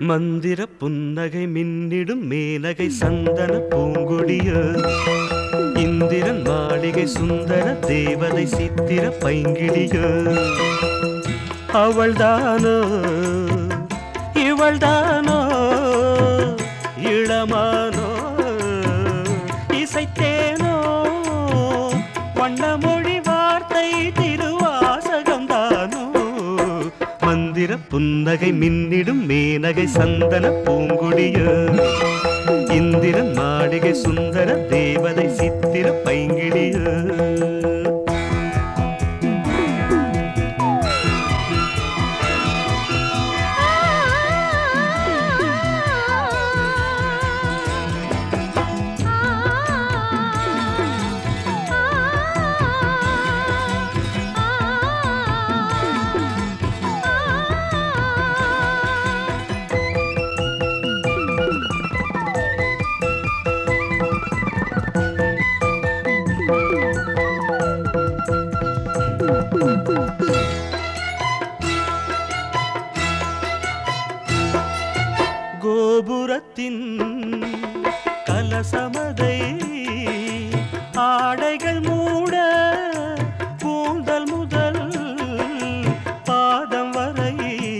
மந்திர புன்னகை மின்னிடும் மேனகை சந்தன பூங்கொடிய இந்திரன் மாளிகை சுந்தர தேவதை சித்திர பைங்கிடிய அவள்தானோ இவள்தானோ இளமானோ இசைத்தேனோ வண்ணமொழி வார்த்தை திருவாசகம்தானோ மந்திர புன்னகை மின்னிடும் மேனகை சந்தன பூங்குடிய இந்திரன் மாளிகை சுந்தர தேவதை சித்திர பைங்கிடிய கோபுரத்தின் கலசமதை ஆடைகள் மூட கூந்தல் முதல் பாதம் வரை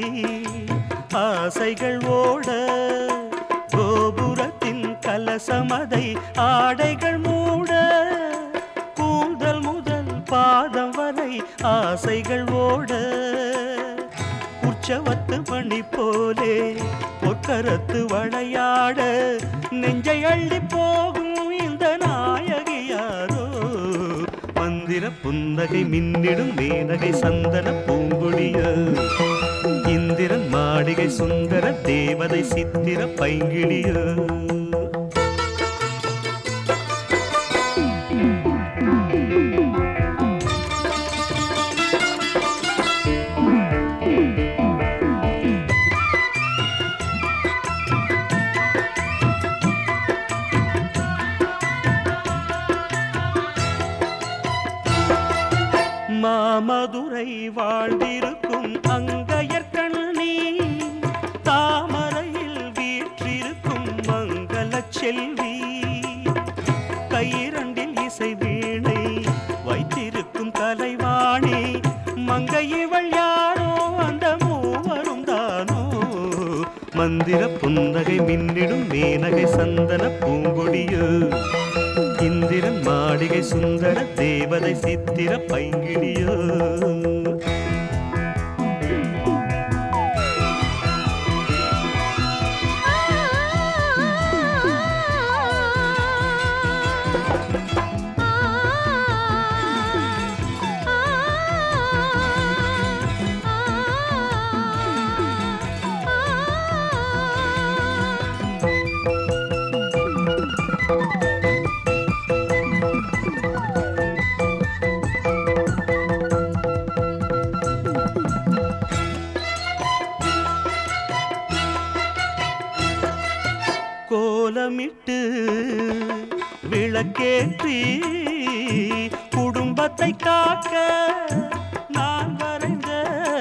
ஆசைகள் ஓட கோபுரத்தின் கலசமதை ஆடைகள் மூட கூந்தல் முதல் பாதம் வரை ஆசைகள் ஓட உற்சவத்து மணி போலே பொற்கரத்து வளையாட நெஞ்சை அள்ளி போகும் இந்த நாயகியாரோ மந்திர புன்னகை மின்னிடும் மேனகை சந்தன பூங்கொடிய இந்திரன் மாளிகை சுந்தர தேவதை சித்திர பைங்கிடிய மாமதுரை வாழ்ந்திருக்கும் அங்கையர்கண்ணி தாமரையில் வீற்றிருக்கும் மங்கள செல்வி கையிரண்டில் இசை வீணை வைத்திருக்கும் கலைவாணி மங்கை இவள் யாரோ அந்த மூவரும் தானோ மந்திர புன்னகை மின்னிடும் மேனகை சந்தன பூங்கொடிய இந்திரன் மாளிகை சுந்தர தேவதை சித்திர பைங்கிடியோ கோலமிட்டு விளக்கேற்றி குடும்பத்தை காக்க நான் வரைந்த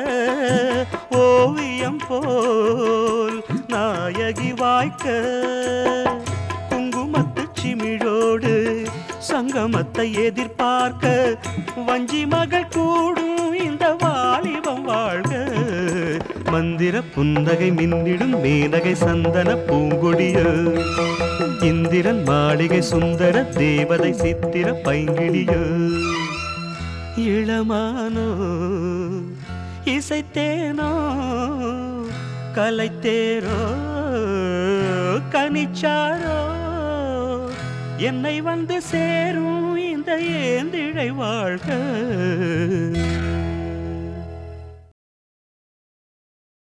ஓவியம் போல் நாயகி வாய்க்க குங்குமத்து சிமிழோடு சங்கமத்தை எதிர்பார்க்க வஞ்சி மகள் கூடும் இந்த வாலிபம் வாழ்க மந்திர புன்னகை மின்னிடும் மேனகை சந்தன பூங்கொடிய இந்திரன் மாளிகை சுந்தர தேவதை சித்திர பைங்கிடிய இளமானோ இசைத்தேனோ கலைத்தேரோ கனிச்சாரோ என்னை வந்து சேரும் இந்த ஏந்திழை வாழ்க